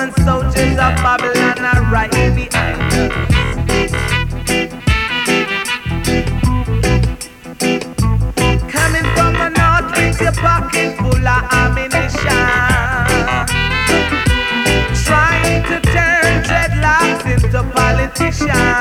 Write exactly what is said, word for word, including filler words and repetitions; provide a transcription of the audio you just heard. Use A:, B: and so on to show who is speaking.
A: Roman soldiers of Babylon are right behind us. Coming from the north with your pocket full of ammunition, trying to turn dreadlocks into politicians.